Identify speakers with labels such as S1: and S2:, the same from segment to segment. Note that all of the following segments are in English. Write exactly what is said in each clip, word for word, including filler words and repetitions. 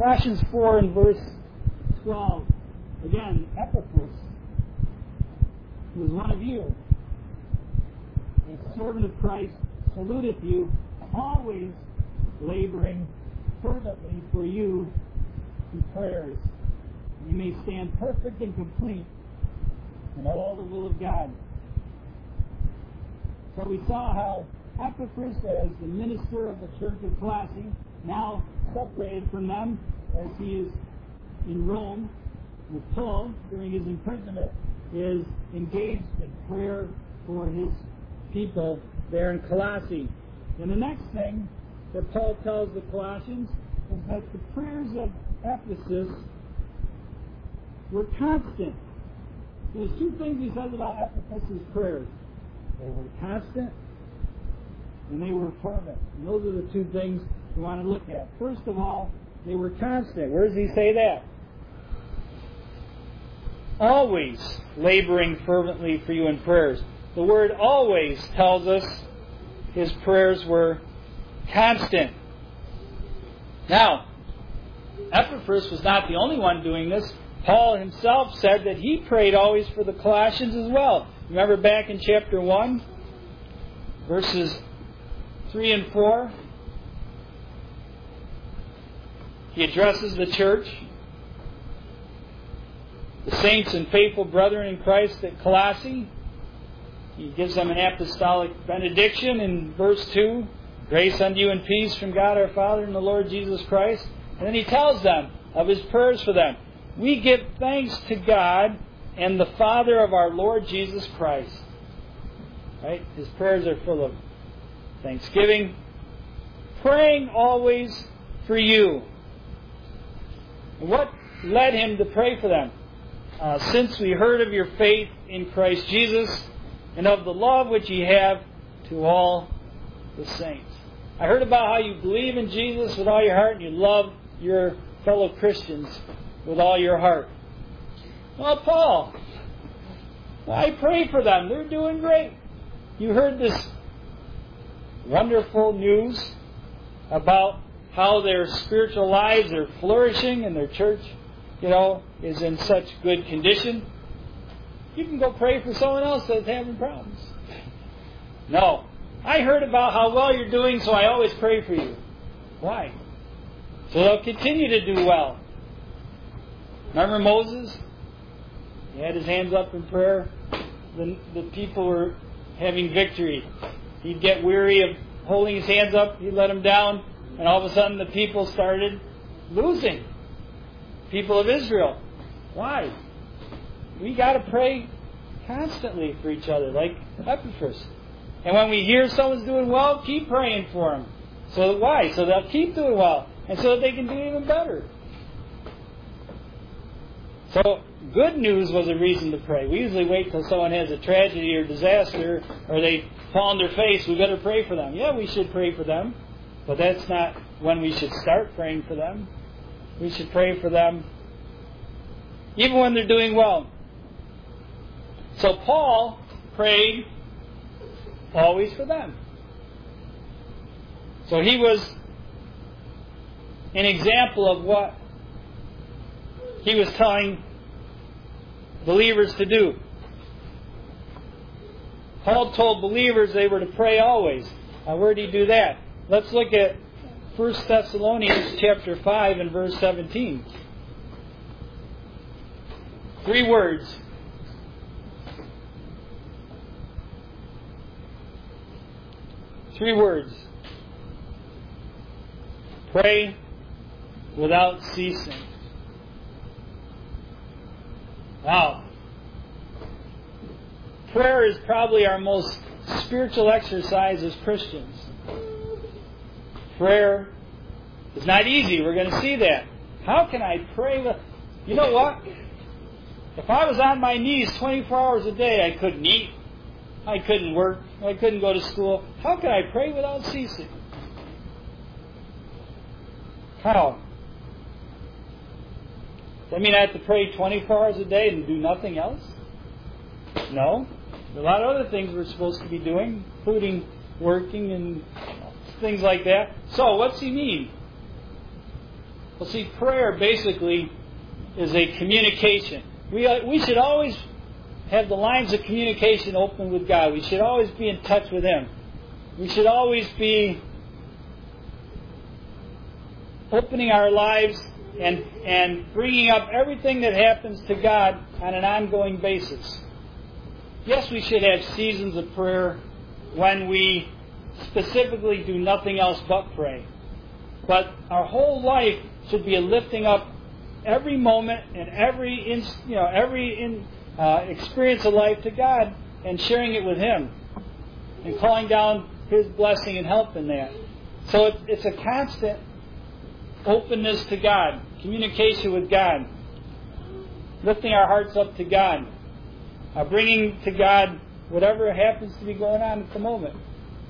S1: Colossians four and verse twelve. Again, Epaphras was one of you, a servant of Christ, saluteth you, always laboring fervently for you in prayers. You may stand perfect and complete in all the will of God. So we saw how Epaphras, as the minister of the church of Colossae, now separated from them as he is in Rome with Paul during his imprisonment, is engaged in prayer for his people there in Colossae. And the next thing that Paul tells the Colossians is that the prayers of Ephesus were constant. There's two things he says about Ephesus' prayers. They were constant and they were fervent. And those are the two things we want to look at. First of all, they were constant. Where does he say that? Always laboring fervently for you in prayers. The word always tells us his prayers were constant. Now, Epaphras was not the only one doing this. Paul himself said that he prayed always for the Colossians as well. Remember back in chapter one, verses three and four? He addresses the church, the saints and faithful brethren in Christ at Colossae. He gives them an apostolic benediction in verse two. Grace unto you and peace from God our Father and the Lord Jesus Christ. And then he tells them of his prayers for them. We give thanks to God and the Father of our Lord Jesus Christ. Right? His prayers are full of thanksgiving. Praying always for you. And what led him to pray for them? Uh, since we heard of your faith in Christ Jesus and of the love which ye have to all the saints. I heard about how you believe in Jesus with all your heart and you love your fellow Christians with all your heart. Well, Paul, I pray for them. They're doing great. You heard this wonderful news about how their spiritual lives are flourishing and their church, you know, is in such good condition. You can go pray for someone else that's having problems. No. I heard about how well you're doing, so I always pray for you. Why? So they'll continue to do well. Remember Moses? He had his hands up in prayer. The, the people were having victory. He'd get weary of holding his hands up. He'd let them down. And all of a sudden the people started losing. People of Israel. Why? We got to pray constantly for each other, like Epaphras. And when we hear someone's doing well, keep praying for them. So why? So they'll keep doing well. And so that they can do even better. So good news was a reason to pray. We usually wait till someone has a tragedy or disaster or they fall on their face. We better pray for them. Yeah, we should pray for them. But that's not when we should start praying for them. We should pray for them even when they're doing well. So Paul prayed always for them. So he was an example of what he was telling believers to do. Paul told believers they were to pray always. Now, where did he do that? Let's look at First Thessalonians chapter five and verse seventeen. Three words. Three words. Pray without ceasing. Wow. Prayer is probably our most spiritual exercise as Christians. Prayer is not easy. We're going to see that. How can I pray with... You know what? If I was on my knees twenty-four hours a day, I couldn't eat. I couldn't work. I couldn't go to school. How can I pray without ceasing? How? Does that mean I have to pray twenty-four hours a day and do nothing else? No. There are a lot of other things we're supposed to be doing, including working and things like that. So, what's he mean? Well, see, prayer basically is a communication. We uh, we should always have the lines of communication open with God. We should always be in touch with Him. We should always be opening our lives and and bringing up everything that happens to God on an ongoing basis. Yes, we should have seasons of prayer when we specifically do nothing else but pray. But our whole life should be a lifting up every moment and every in, you know every in, uh, experience of life to God and sharing it with Him and calling down His blessing and help in that. So it, it's a constant openness to God, communication with God, lifting our hearts up to God, uh, bringing to God whatever happens to be going on at the moment.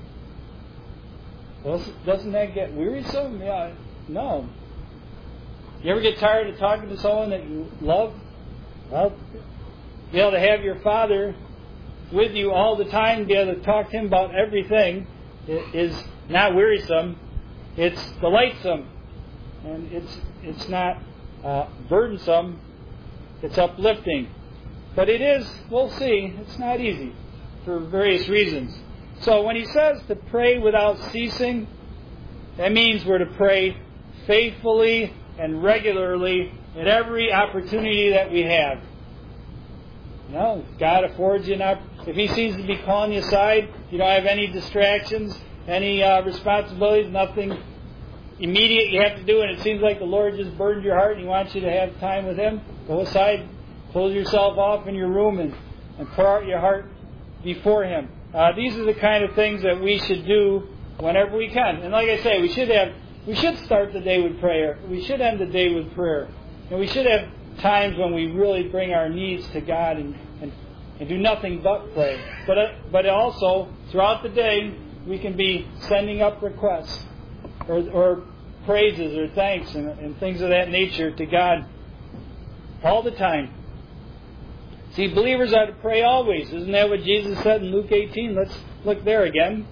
S1: Doesn't that get wearisome? Yeah, no. You ever get tired of talking to someone that you love? Well, be able to have your Father with you all the time, be able to talk to Him about everything, is not wearisome. It's delightsome, and it's it's not uh, burdensome. It's uplifting, but it is. We'll see. It's not easy for various reasons. So when he says to pray without ceasing, that means we're to pray faithfully and regularly at every opportunity that we have. You know, if God affords you an opportunity, if He seems to be calling you aside, you don't have any distractions, any uh, responsibilities, nothing immediate you have to do, and it seems like the Lord just burdened your heart and He wants you to have time with Him, go aside, close yourself off in your room and, and pour out your heart before Him. Uh, these are the kind of things that we should do whenever we can. And like I say, we should have, we should start the day with prayer. We should end the day with prayer. And we should have times when we really bring our needs to God and, and, and do nothing but pray. But uh, but also, throughout the day, we can be sending up requests or, or praises or thanks and, and things of that nature to God all the time. See, believers are to pray always. Isn't that what Jesus said in Luke eighteen? Let's look there again.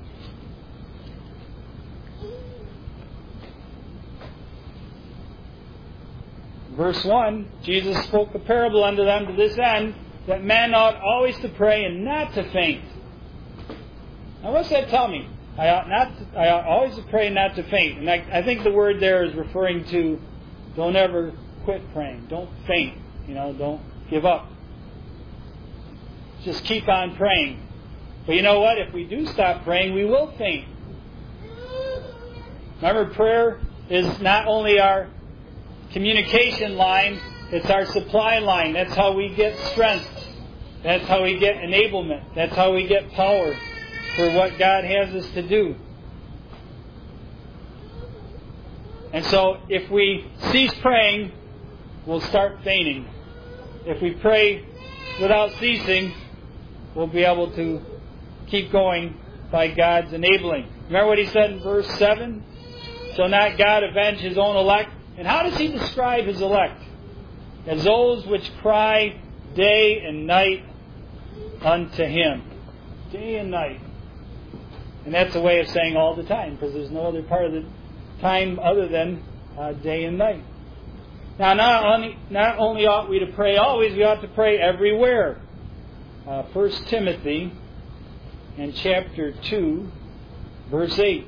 S1: Verse one, Jesus spoke a parable unto them to this end, that men ought always to pray and not to faint. Now what's that tell me? I ought not to, I ought always to pray and not to faint. And I, I think the word there is referring to don't ever quit praying. Don't faint. You know, don't give up. Just keep on praying. But you know what? If we do stop praying, we will faint. Remember, prayer is not only our communication line, it's our supply line. That's how we get strength. That's how we get enablement. That's how we get power for what God has us to do. And so, if we cease praying, we'll start fainting. If we pray without ceasing, we'll be able to keep going by God's enabling. Remember what he said in verse seven? Shall not God avenge His own elect? And how does He describe His elect? As those which cry day and night unto Him. Day and night. And that's a way of saying all the time, because there's no other part of the time other than uh, day and night. Now, not only, not only ought we to pray always, we ought to pray everywhere. Uh, First Timothy in chapter two, verse eight.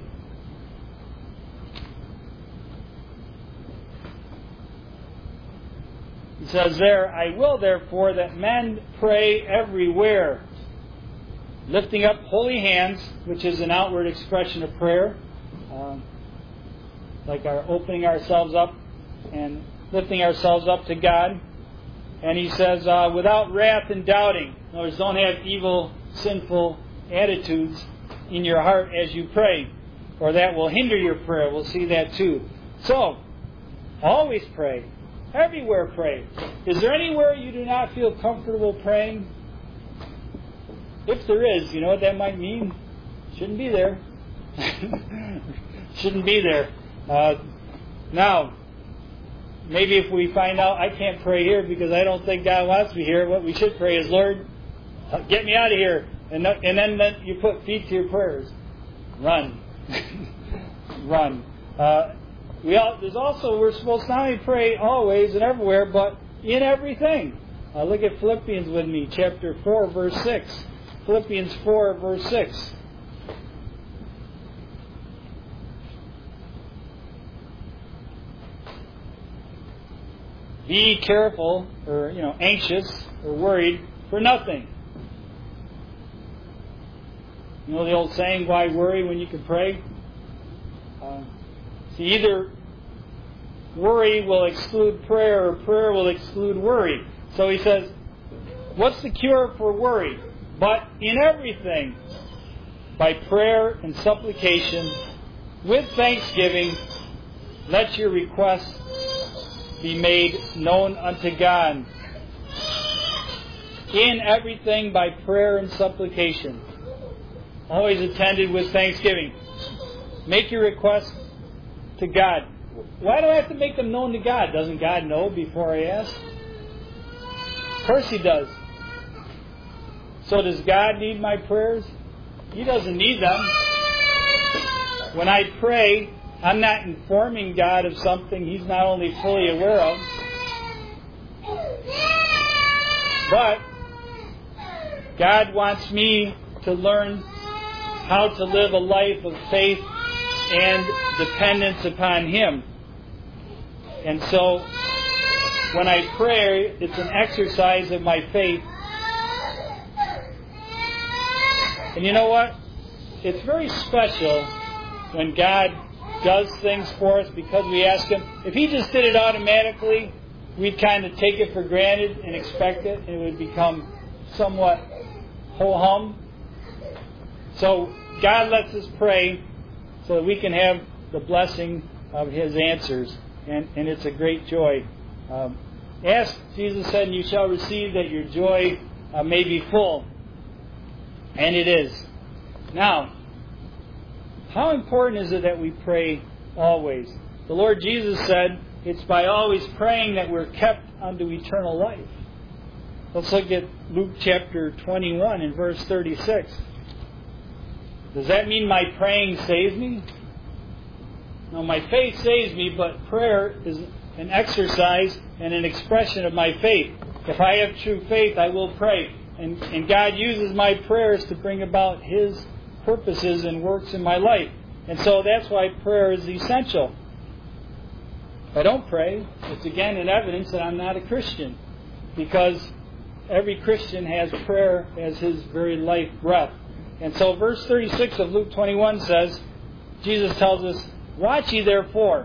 S1: It says there, I will therefore that men pray everywhere, lifting up holy hands, which is an outward expression of prayer, um, like our opening ourselves up and lifting ourselves up to God. And he says, uh, without wrath and doubting. In other words, don't have evil, sinful attitudes in your heart as you pray, or that will hinder your prayer. We'll see that too. So, always pray. Everywhere pray. Is there anywhere you do not feel comfortable praying? If there is, you know what that might mean? Shouldn't be there. Shouldn't be there. Uh, now, maybe if we find out I can't pray here because I don't think God wants me here, what we should pray is, Lord, get me out of here. And, th- and then, then you put feet to your prayers. Run. Run. Uh, We all, there's also, we're supposed to not only pray always and everywhere, but in everything. Uh, look at Philippians with me, chapter four, verse six. Philippians four, verse six. Be careful, or, you know, anxious, or worried for nothing. You know the old saying, why worry when you can pray? Uh, see, either worry will exclude prayer, or prayer will exclude worry. So he says, what's the cure for worry? But in everything, by prayer and supplication, with thanksgiving, let your requests be made known unto God. In everything by prayer and supplication. Always attended with thanksgiving. Make your requests to God. Why do I have to make them known to God? Doesn't God know before I ask? Of course He does. So does God need my prayers? He doesn't need them. When I pray, I'm not informing God of something He's not only fully aware of, but God wants me to learn how to live a life of faith and dependence upon Him. And so, when I pray, it's an exercise of my faith. And you know what? It's very special when God does things for us because we ask Him. If He just did it automatically, we'd kind of take it for granted and expect it, and it would become somewhat ho-hum. So God lets us pray so that we can have the blessing of His answers, and, and it's a great joy. Um, ask, Jesus said, and you shall receive, that your joy uh, may be full. And it is. Now, how important is it that we pray always? The Lord Jesus said, it's by always praying that we're kept unto eternal life. Let's look at Luke chapter twenty-one and verse thirty-six. Does that mean my praying saves me? No, my faith saves me, but prayer is an exercise and an expression of my faith. If I have true faith, I will pray. And, and God uses my prayers to bring about His purposes and works in my life. And so that's why prayer is essential. If I don't pray, it's again an evidence that I'm not a Christian. Because every Christian has prayer as his very life breath. And so verse thirty-six of Luke twenty-one says, Jesus tells us, watch ye therefore.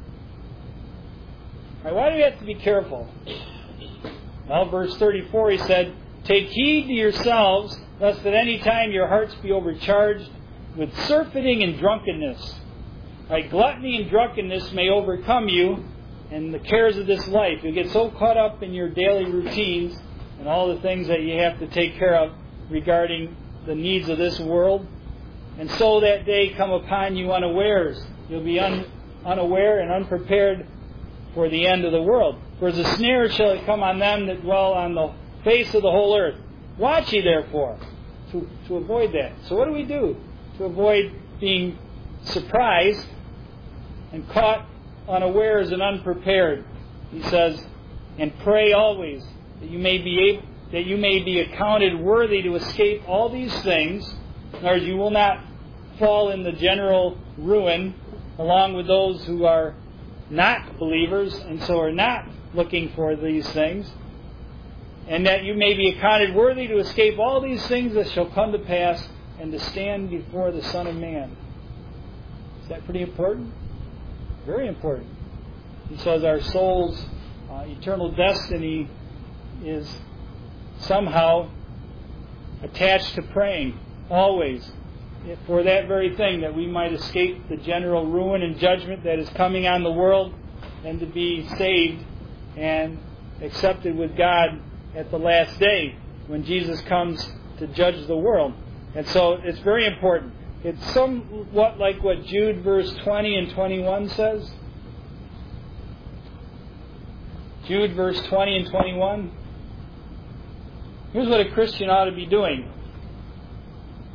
S1: All right, why do we have to be careful? Well, verse thirty-four, he said, take heed to yourselves, lest at any time your hearts be overcharged with surfeiting and drunkenness. Right, gluttony and drunkenness may overcome you, and the cares of this life. You get so caught up in your daily routines and all the things that you have to take care of regarding the needs of this world. And so that day come upon you unawares. You'll be un, unaware and unprepared for the end of the world. For as a snare shall it come on them that dwell on the face of the whole earth. Watch ye therefore, to, to avoid that. So what do we do to avoid being surprised and caught unawares and unprepared? He says, and pray always that you may be able, that you may be accounted worthy to escape all these things. In other words, you will not fall in the general ruin along with those who are not believers and so are not looking for these things. And that you may be accounted worthy to escape all these things that shall come to pass and to stand before the Son of Man. Is that pretty important? Very important. He says our soul's uh, eternal destiny is somehow attached to praying, always, for that very thing, that we might escape the general ruin and judgment that is coming on the world, and to be saved and accepted with God at the last day when Jesus comes to judge the world. And so it's very important. It's somewhat like what Jude verse twenty and twenty-one says. Jude verse twenty and twenty-one. Here's what a Christian ought to be doing.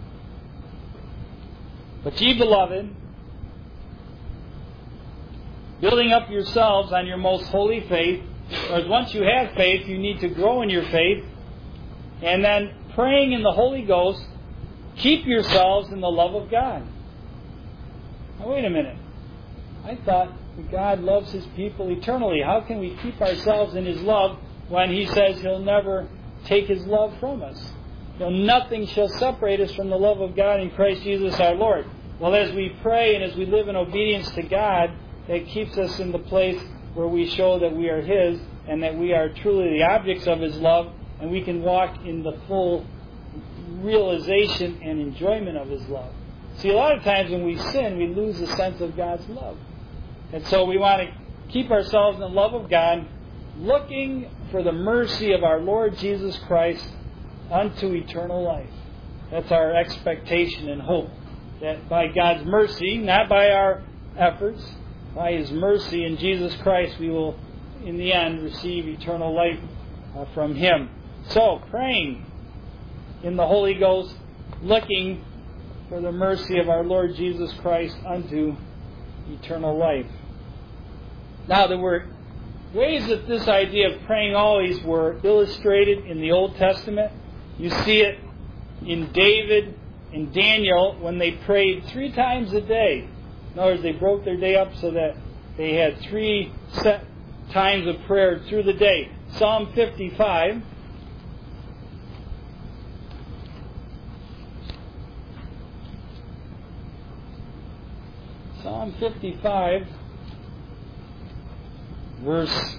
S1: But ye, beloved, building up yourselves on your most holy faith. Whereas once you have faith, you need to grow in your faith. And then praying in the Holy Ghost, keep yourselves in the love of God. Now wait a minute. I thought God loves His people eternally. How can we keep ourselves in His love when He says He'll never take His love from us? You know, nothing shall separate us from the love of God in Christ Jesus our Lord. Well, as we pray and as we live in obedience to God, that keeps us in the place where we show that we are His and that we are truly the objects of His love, and we can walk in the full realization and enjoyment of His love. See, a lot of times when we sin, we lose the sense of God's love. And so we want to keep ourselves in the love of God, looking for the mercy of our Lord Jesus Christ unto eternal life. That's our expectation and hope. That by God's mercy, not by our efforts, by His mercy in Jesus Christ, we will, in the end, receive eternal life uh, from Him. So, praying in the Holy Ghost, looking for the mercy of our Lord Jesus Christ unto eternal life. Now, there were ways that this idea of praying always were illustrated in the Old Testament. You see it in David and Daniel when they prayed three times a day. In other words, they broke their day up so that they had three set times of prayer through the day. Psalm fifty-five. Psalm fifty-five, verse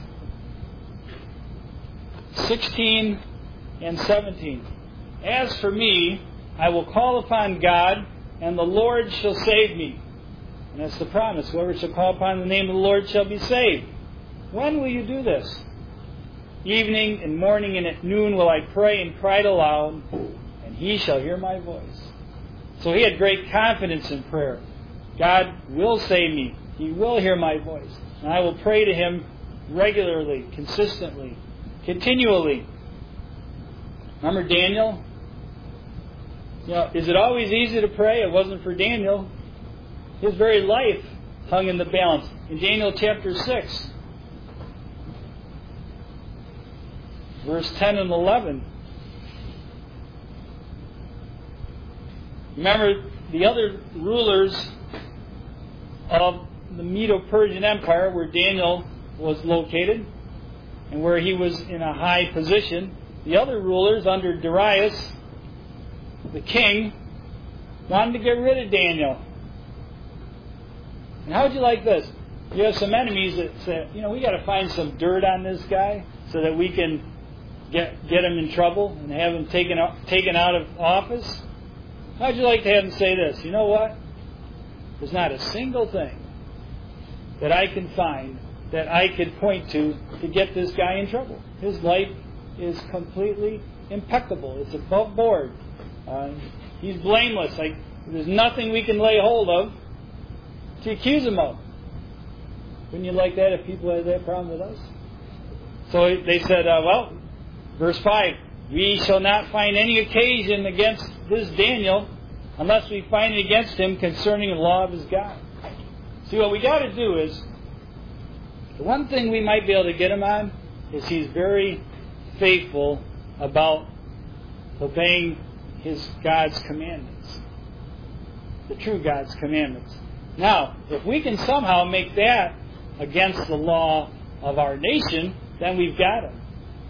S1: sixteen and seventeen. As for me, I will call upon God, and the Lord shall save me. And that's the promise. Whoever shall call upon the name of the Lord shall be saved. When will you do this? Evening and morning and at noon will I pray and cry aloud, and He shall hear my voice. So he had great confidence in prayer. God will save me. He will hear my voice. And I will pray to Him regularly, consistently, continually. Remember Daniel? You know, is it always easy to pray? It wasn't for Daniel. His very life hung in the balance. In Daniel chapter six, verse ten and eleven. Remember, the other rulers of the Medo-Persian Empire, where Daniel was located and where he was in a high position, the other rulers under Darius, the king, wanted to get rid of Daniel. And how would you like this? You have some enemies that say, you know, we got to find some dirt on this guy so that we can get get him in trouble and have him taken out, taken out of office. How'd you like to have him say this? You know what? There's not a single thing that I can find that I could point to to get this guy in trouble. His life is completely impeccable. It's above board. Uh, he's blameless. Like, there's nothing we can lay hold of to accuse him of. Wouldn't you like that if people had that problem with us? So they said, uh, well, verse five, we shall not find any occasion against this Daniel unless we find it against him concerning the law of his God. See, what we got to do is, the one thing we might be able to get him on is he's very faithful about obeying his God's commandments. The true God's commandments. Now, if we can somehow make that against the law of our nation, then we've got him.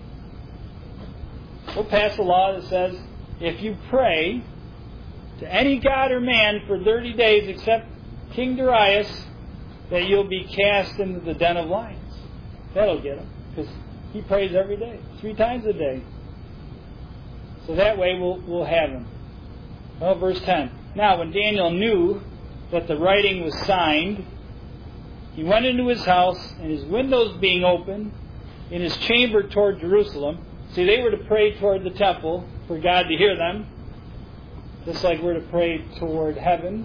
S1: We'll pass a law that says, if you pray to any god or man for thirty days except King Darius, that you'll be cast into the den of lions. That'll get him, because he prays every day, three times a day. So that way we'll, we'll have him. Well, verse ten. Now, when Daniel knew that the writing was signed, he went into his house, and his windows being open, in his chamber toward Jerusalem. See, they were to pray toward the temple for God to hear them, just like we're to pray toward heaven.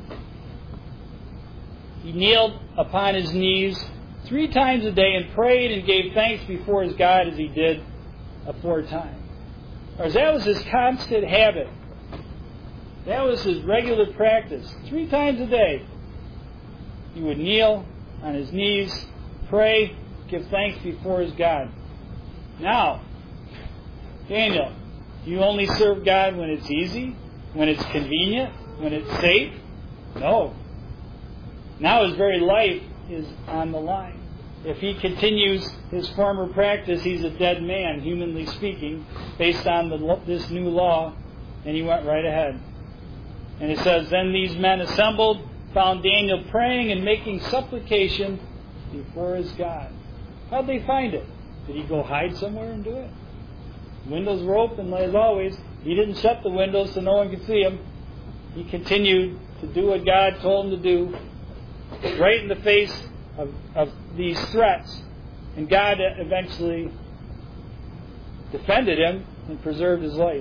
S1: He kneeled upon his knees three times a day and prayed and gave thanks before his God as he did aforetime. Or that was his constant habit. That was his regular practice. Three times a day, he would kneel on his knees pray, give thanks before his God. Now, Daniel, do you only serve God when it's easy? When it's convenient? When it's safe? No. Now his very life is on the line. If he continues his former practice, he's a dead man, humanly speaking, based on the, this new law, and he went right ahead. And it says, then these men assembled, found Daniel praying and making supplication before his God. How'd they find it? Did he go hide somewhere and do it? Windows were open, as always. He didn't shut the windows so no one could see him. He continued to do what God told him to do, right in the face of, of these threats. And God eventually defended him and preserved his life.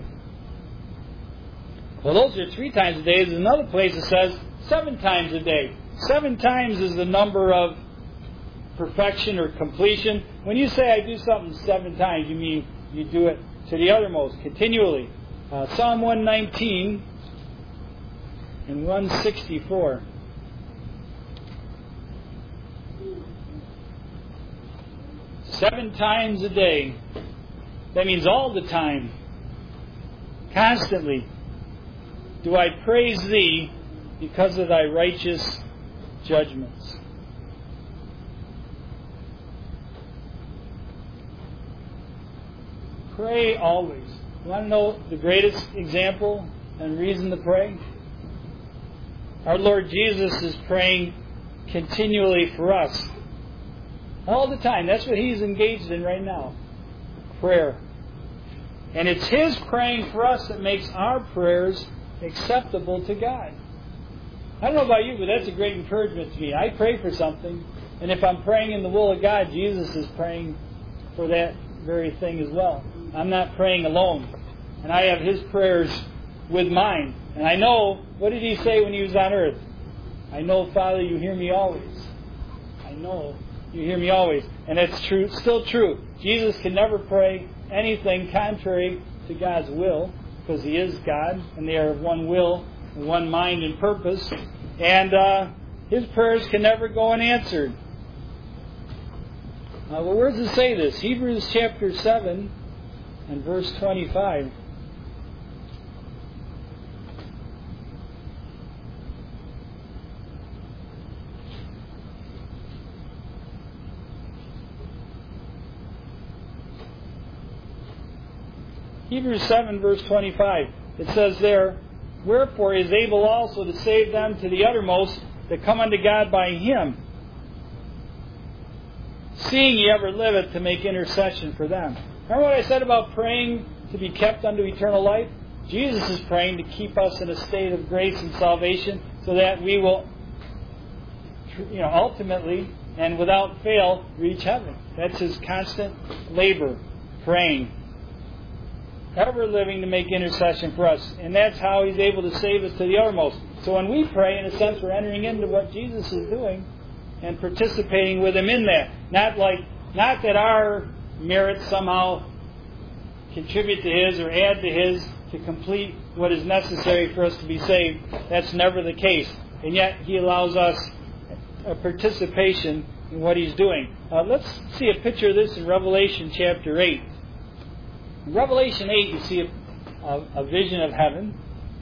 S1: Well, those are three times a day. There's another place that says seven times a day. Seven times is the number of perfection or completion. When you say I do something seven times, you mean you do it to the uttermost, continually. Uh, Psalm one nineteen and one sixty-four. Seven times a day. That means all the time. Constantly. Do I praise thee because of thy righteous judgments. Pray always. You want to know the greatest example and reason to pray? Our Lord Jesus is praying continually for us. All the time. That's what He's engaged in right now. Prayer. And it's His praying for us that makes our prayers acceptable to God. I don't know about you, but that's a great encouragement to me. I pray for something, and if I'm praying in the will of God, Jesus is praying for that very thing as well. I'm not praying alone. And I have His prayers with mine. And I know, what did He say when He was on earth? I know, Father, you hear me always. I know you hear me always. And it's true, still true. Jesus can never pray anything contrary to God's will, because He is God, and they are of one will, one mind and purpose. And uh, His prayers can never go unanswered. Uh, well, where does it say this? Hebrews chapter seven and verse twenty-five. Hebrews seven verse twenty-five. It says there, wherefore He is able also to save them to the uttermost that come unto God by Him, seeing ye ever liveth to make intercession for them. Remember what I said about praying to be kept unto eternal life? Jesus is praying to keep us in a state of grace and salvation so that we will, you know, ultimately and without fail reach heaven. That's His constant labor, praying, ever living to make intercession for us. And that's how He's able to save us to the uttermost. So when we pray, in a sense, we're entering into what Jesus is doing and participating with Him in that. Not like, not that our merits somehow contribute to His or add to His to complete what is necessary for us to be saved. That's never the case. And yet He allows us a participation in what He's doing. Uh, let's see a picture of this in Revelation chapter eight. In Revelation eight, you see a, a, a vision of heaven.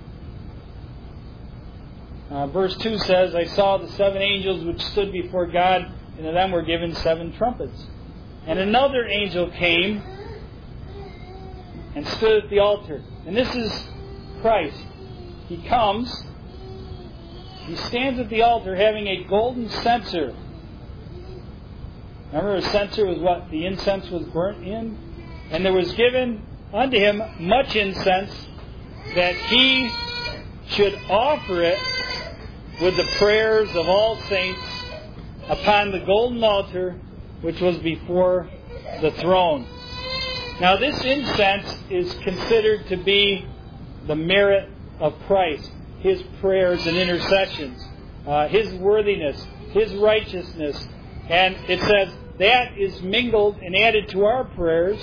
S1: Uh, verse two says, I saw the seven angels which stood before God, and to them were given seven trumpets. And another angel came and stood at the altar. And this is Christ. He comes, He stands at the altar having a golden censer. Remember, a censer was what the incense was burnt in? And there was given unto Him much incense, that He should offer it with the prayers of all saints upon the golden altar which was before the throne. Now this incense is considered to be the merit of Christ, His prayers and intercessions, uh, His worthiness, His righteousness. And it says that is mingled and added to our prayers.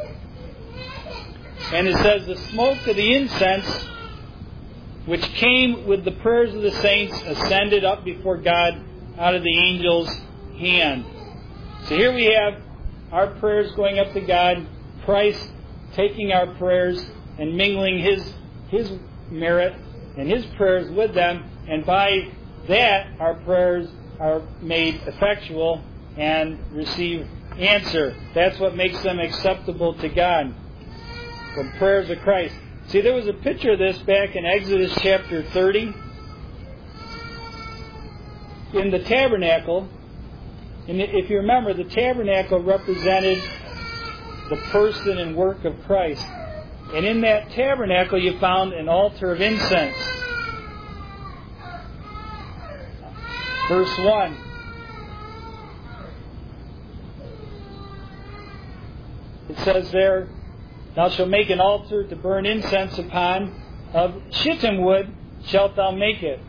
S1: And it says the smoke of the incense which came with the prayers of the saints ascended up before God out of the angel's hand. So here we have our prayers going up to God, Christ taking our prayers and mingling His His merit and His prayers with them, and by that our prayers are made effectual and receive answer. That's what makes them acceptable to God. From prayers of Christ. See, there was a picture of this back in Exodus chapter thirty. In the tabernacle, and if you remember, the tabernacle represented the person and work of Christ. And in that tabernacle you found an altar of incense. Verse one. It says there, "Thou shalt make an altar to burn incense upon, of shittim wood shalt thou make it."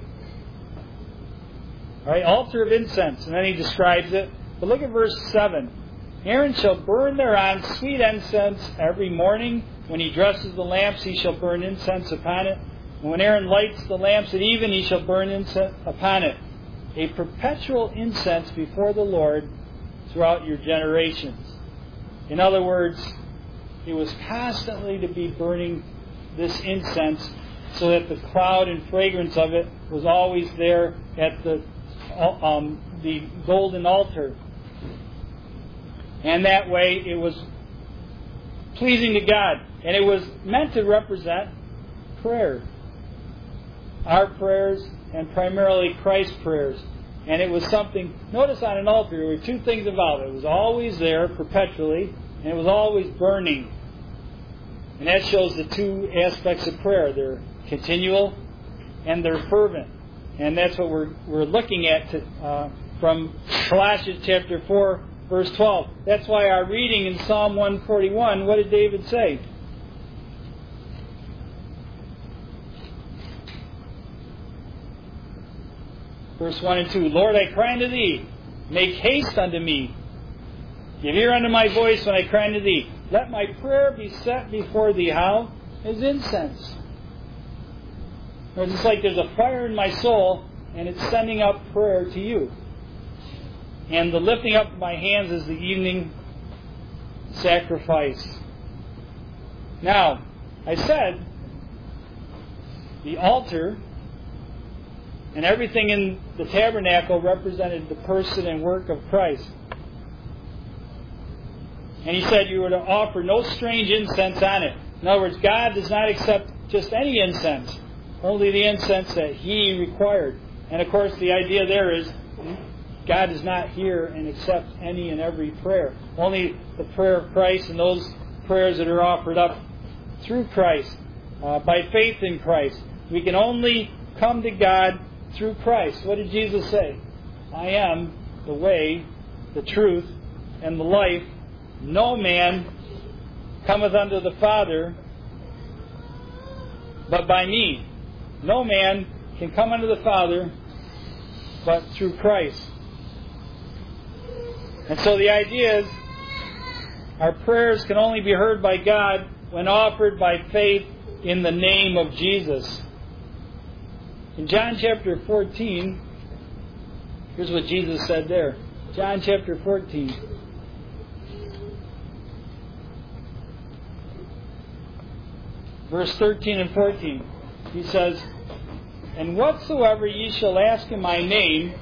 S1: All right, altar of incense. And then he describes it. But look at verse seven. "Aaron shall burn thereon sweet incense every morning. When he dresses the lamps, he shall burn incense upon it. And when Aaron lights the lamps at even, he shall burn incense upon it. A perpetual incense before the Lord throughout your generations." In other words, it was constantly to be burning this incense so that the cloud and fragrance of it was always there at the um, the golden altar. And that way it was pleasing to God. And it was meant to represent prayer. Our prayers and primarily Christ's prayers. And it was something, notice on an altar there were two things about it. It was always there perpetually, and it was always burning. And that shows the two aspects of prayer. They're continual and they're fervent. And that's what we're we're looking at to, uh, from Colossians chapter four, verse twelve. That's why our reading in Psalm one forty-one, what did David say? Verse one and two. "Lord, I cry unto Thee. Make haste unto me. Give ear unto my voice when I cry unto Thee. Let my prayer be set before Thee." How? As incense. It's just like there's a fire in my soul, and it's sending up prayer to You. And the lifting up of my hands is the evening sacrifice. Now, I said the altar and everything in the tabernacle represented the person and work of Christ. And he said you were to offer no strange incense on it. In other words, God does not accept just any incense, only the incense that He required. And of course, the idea there is God does not hear and accept any and every prayer. Only the prayer of Christ and those prayers that are offered up through Christ, uh, by faith in Christ. We can only come to God through Christ. What did Jesus say? "I am the way, the truth, and the life. No man cometh unto the Father but by me." No man can come unto the Father but through Christ. And so the idea is our prayers can only be heard by God when offered by faith in the name of Jesus. In John chapter fourteen, here's what Jesus said there. John chapter fourteen. Verse thirteen and fourteen. He says, "And whatsoever ye shall ask in my name,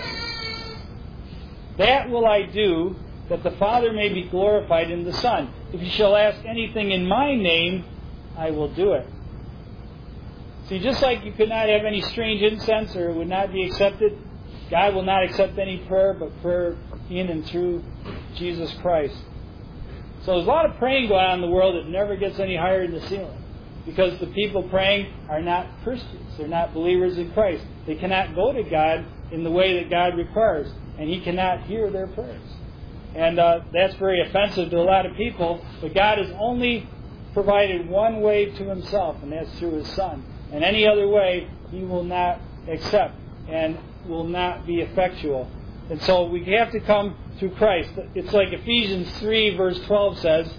S1: that will I do, that the Father may be glorified in the Son. If you shall ask anything in my name, I will do it." See, just like you could not have any strange incense or it would not be accepted, God will not accept any prayer but prayer in and through Jesus Christ. So there's a lot of praying going on in the world that never gets any higher than the ceiling. Because the people praying are not Christians. They're not believers in Christ. They cannot go to God in the way that God requires. And He cannot hear their prayers. And uh, that's very offensive to a lot of people. But God has only provided one way to Himself, and that's through His Son. And any other way He will not accept and will not be effectual. And so we have to come through Christ. It's like Ephesians three verse twelve says,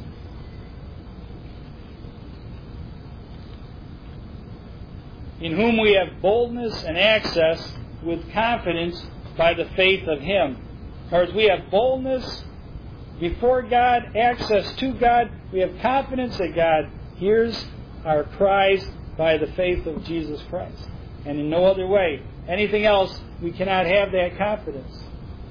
S1: "In whom we have boldness and access with confidence by the faith of Him." In other words, we have boldness before God, access to God. We have confidence that God hears our cries by the faith of Jesus Christ. And in no other way. Anything else, we cannot have that confidence.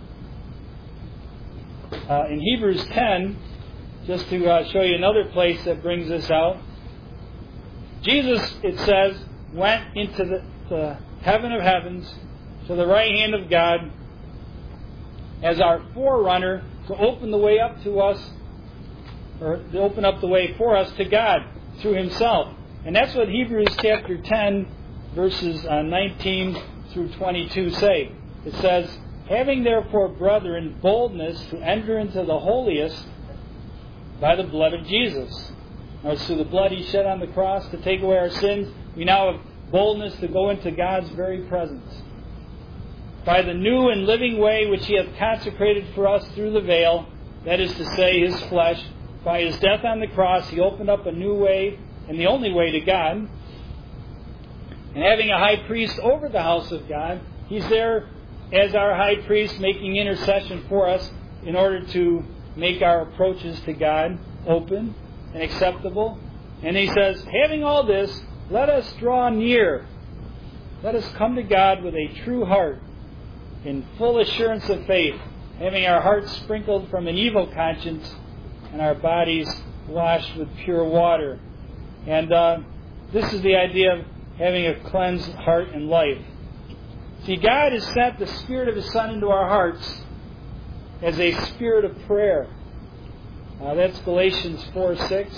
S1: Uh, in Hebrews ten, just to uh, show you another place that brings this out, Jesus, it says, went into the, the heaven of heavens, to the right hand of God, as our forerunner to open the way up to us, or to open up the way for us to God through Himself. And that's what Hebrews chapter ten, verses uh, nineteen through twenty-two say. It says, having therefore, brethren, boldness to enter into the holiest by the blood of Jesus. Or through the blood He shed on the cross to take away our sins, we now have boldness to go into God's very presence. By the new and living way which He hath consecrated for us through the veil, that is to say, His flesh. By His death on the cross, He opened up a new way, and the only way to God. And having a high priest over the house of God, He's there as our high priest, making intercession for us in order to make our approaches to God open and acceptable. And He says, having all this, let us draw near. Let us come to God with a true heart, in full assurance of faith, having our hearts sprinkled from an evil conscience and our bodies washed with pure water. And uh, this is the idea of having a cleansed heart and life. See, God has sent the Spirit of His Son into our hearts as a spirit of prayer. Uh, that's Galatians four six.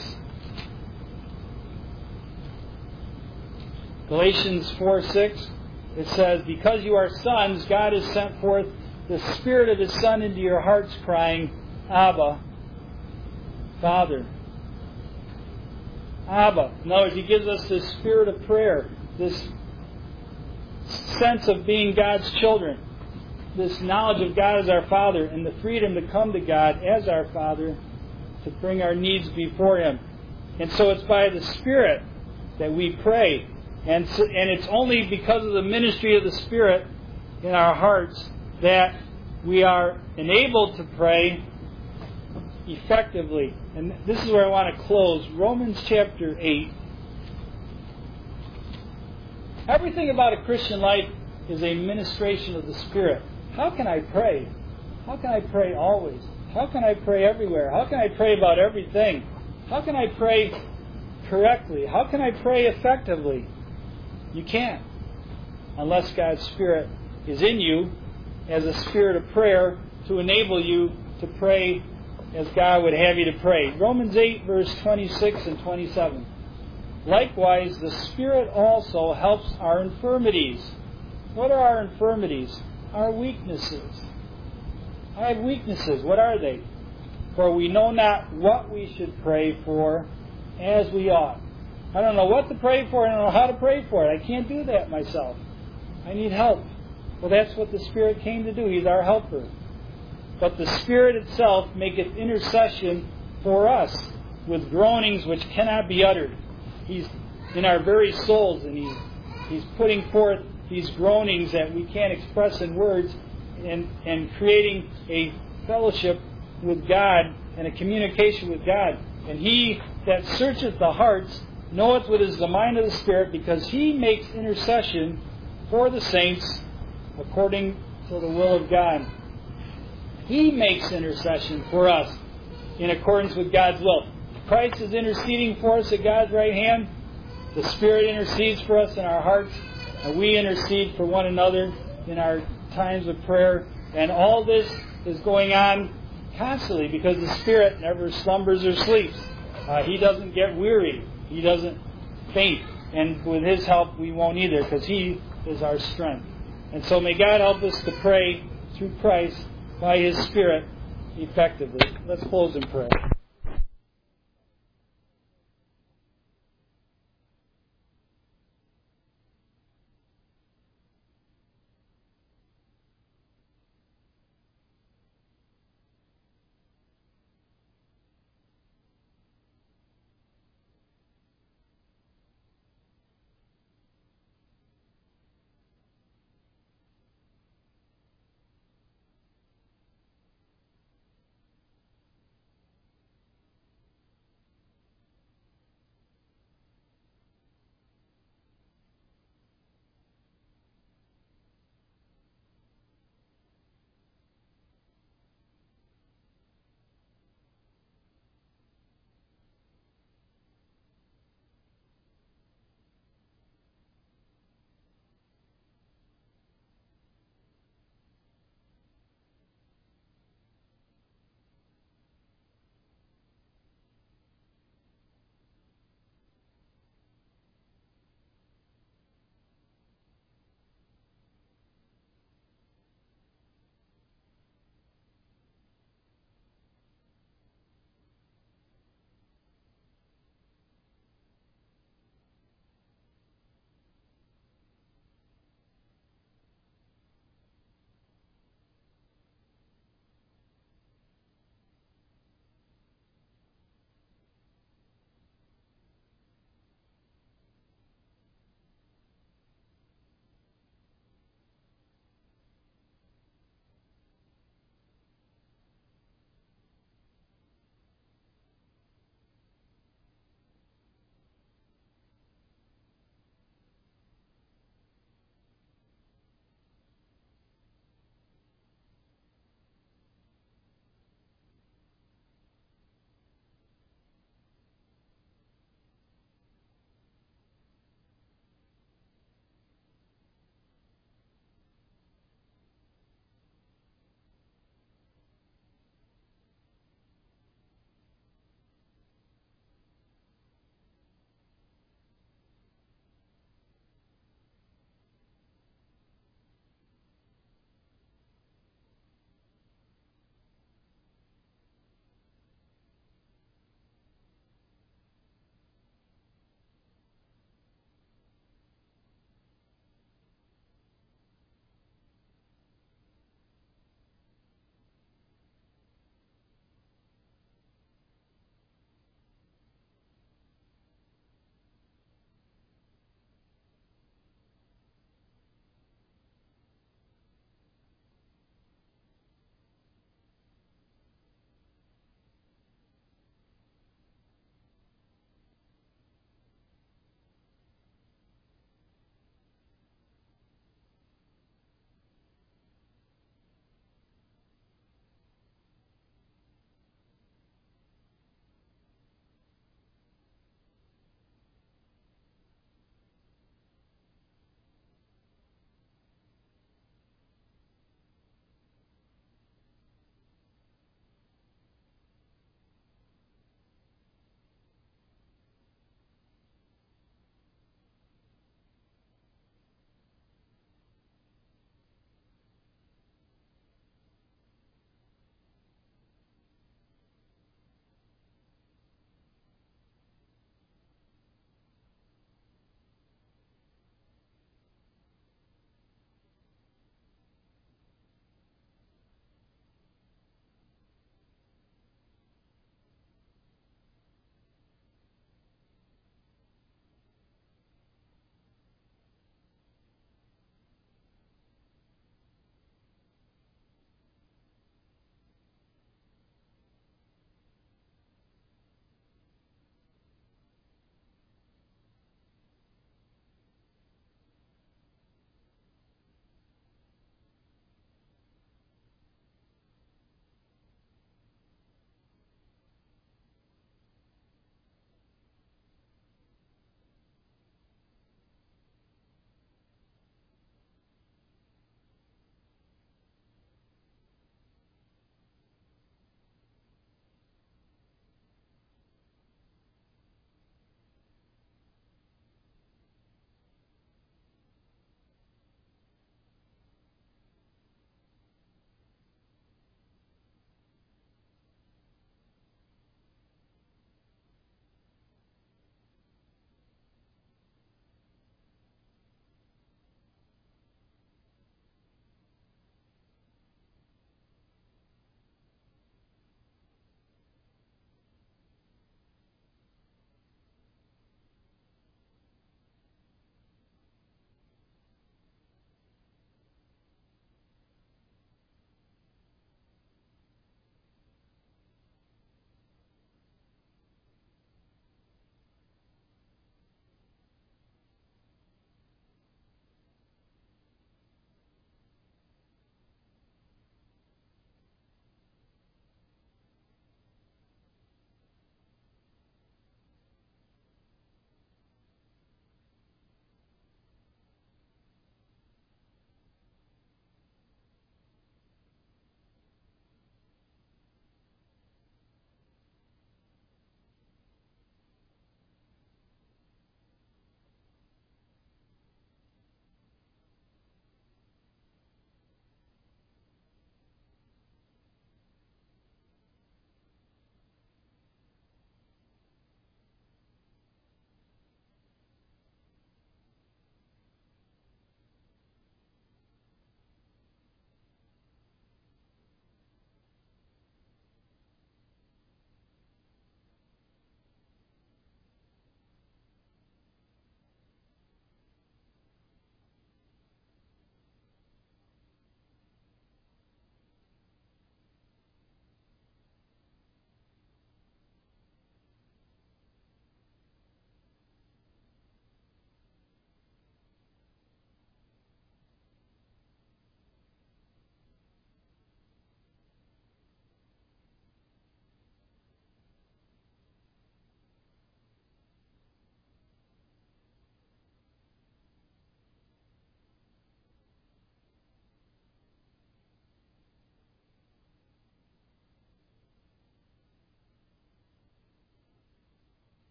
S1: Galatians four six. It says, because you are sons, God has sent forth the Spirit of His Son into your hearts, crying, Abba, Father. Abba. In other words, He gives us this spirit of prayer, this sense of being God's children, this knowledge of God as our Father, and the freedom to come to God as our Father, to bring our needs before Him. And so it's by the Spirit that we pray. And so, and it's only because of the ministry of the Spirit in our hearts that we are enabled to pray effectively. And this is where I want to close. Romans chapter eight. Everything about a Christian life is a ministration of the Spirit. How can I pray? How can I pray always? How can I pray everywhere? How can I pray about everything? How can I pray correctly? How can I pray effectively? You can't, unless God's Spirit is in you as a spirit of prayer to enable you to pray as God would have you to pray. Romans eight, verse twenty-six and twenty-seven. Likewise, the Spirit also helps our infirmities. What are our infirmities? Our weaknesses. I have weaknesses. What are they? For we know not what we should pray for as we ought. I don't know what to pray for. I don't know how to pray for it. I can't do that myself. I need help. Well, that's what the Spirit came to do. He's our helper. But the Spirit itself maketh intercession for us with groanings which cannot be uttered. He's in our very souls, and He's, he's putting forth these groanings that we can't express in words, and, and creating a fellowship with God and a communication with God. And He that searcheth the hearts knoweth what is the mind of the Spirit, because He makes intercession for the saints according to the will of God. He makes intercession for us in accordance with God's will. Christ is interceding for us at God's right hand. The Spirit intercedes for us in our hearts, and we intercede for one another in our times of prayer. And all this is going on constantly because the Spirit never slumbers or sleeps. Uh, he doesn't get weary. He doesn't faint. And with His help, we won't either, because He is our strength. And so may God help us to pray through Christ by His Spirit effectively. Let's close in prayer.